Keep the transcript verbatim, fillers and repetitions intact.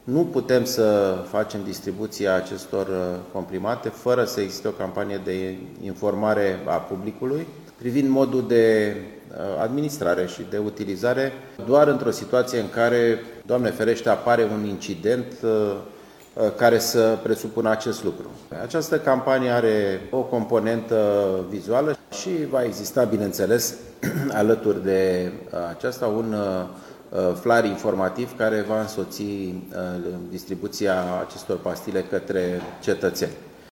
Nu putem să facem distribuția acestor comprimate fără să existe o campanie de informare a publicului privind modul de administrare și de utilizare, doar într-o situație în care, Doamne ferește, apare un incident care să presupună acest lucru. Această campanie are o componentă vizuală și va exista, bineînțeles, alături de aceasta un flyer informativ care va însoți distribuția acestor pastile către cetățeni.